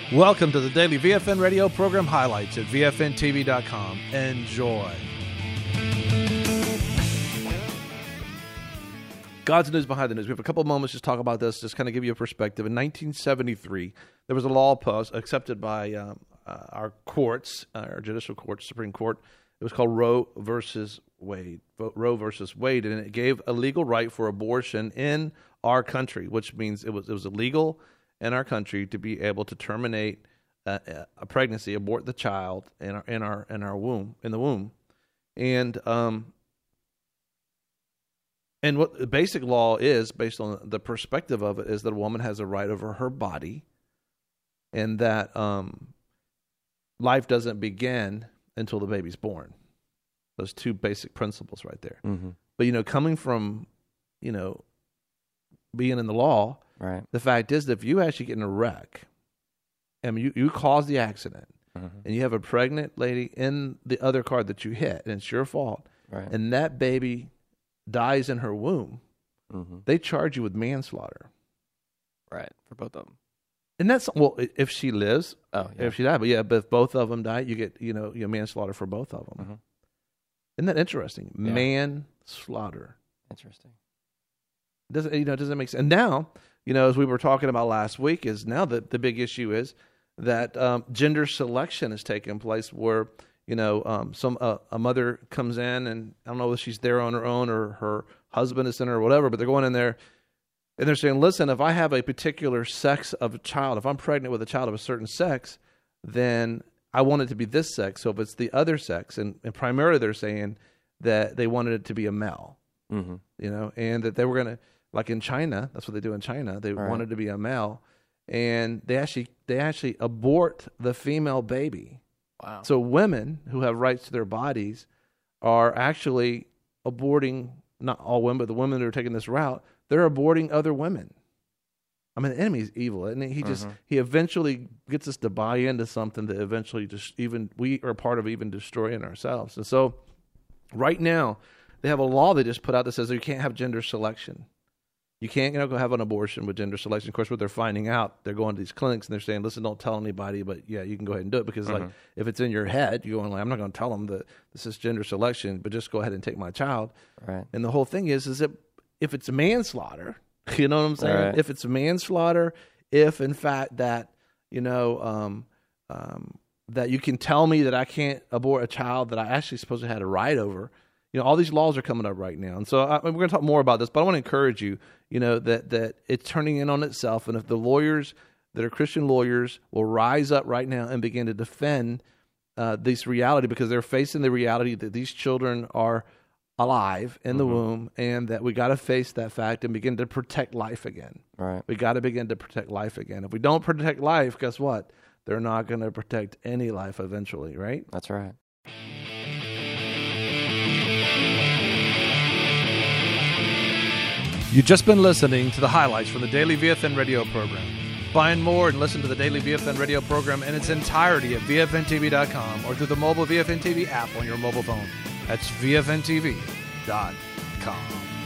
Welcome to the daily VFN radio program highlights at VFNTV.com. Enjoy. God's news behind the news. We have a couple of moments to talk about this, just kind of give you a perspective. In 1973, there was a law accepted by our courts, our judicial court, Supreme Court. It was called Roe versus Wade. Roe versus Wade, and it gave a legal right for abortion in our country, which means it was illegal in our country to be able to terminate a pregnancy, abort the child in the womb, and what the basic law is, based on the perspective of it, is that a woman has a right over her body, and that life doesn't begin until the baby's born. Those two basic principles right there. Mm-hmm. But, coming from, being in the law, right. The fact is that if you actually get in a wreck, I mean, you cause the accident, and you have a pregnant lady in the other car that you hit, and it's your fault, right. and that baby dies in her womb, they charge you with manslaughter. Right, for both of them. And that's, if she lives, if she died, but if both of them die, you get, manslaughter for both of them. Isn't that interesting? Yeah. Manslaughter. Interesting. Doesn't make sense. And now, as we were talking about last week, is now the big issue is that gender selection is taking place where, a mother comes in, and I don't know if she's there on her own or her husband is in her or whatever, but they're going in there and they're saying, listen, if I have a particular sex of a child, if I'm pregnant with a child of a certain sex, then I want it to be this sex. So if it's the other sex, and primarily they're saying that they wanted it to be a male, and that they were going to, like in China, that's what they do in China. They wanted to be a male, and they actually abort the female baby. Wow. So women who have rights to their bodies are actually aborting, not all women, but the women that are taking this route, they're aborting other women. I mean, the enemy is evil, and he eventually gets us to buy into something that eventually we are part of even destroying ourselves. And so right now, they have a law they just put out that says that you can't have gender selection. You can't go have an abortion with gender selection. Of course, what they're finding out, they're going to these clinics and they're saying, listen, don't tell anybody, but yeah, you can go ahead and do it. Because if it's in your head, you're going I'm not going to tell them that this is gender selection, but just go ahead and take my child. Right. And the whole thing is that if it's manslaughter, you know what I'm saying? Right. If it's manslaughter, if in fact that, that you can tell me that I can't abort a child that I actually supposed to have a right over, all these laws are coming up right now. And so we're going to talk more about this, but I want to encourage you, that it's turning in on itself. And if the lawyers that are Christian lawyers will rise up right now and begin to defend this reality, because they're facing the reality that these children are alive in the womb, and that we got to face that fact and begin to protect life again. Right. We got to begin to protect life again. If we don't protect life, guess what? They're not going to protect any life eventually, right? That's right. You've just been listening to the highlights from the Daily VFN radio program. Find more and listen to the Daily VFN radio program in its entirety at VFNTV.com or through the mobile VFN TV app on your mobile phone. That's VFNTV.com.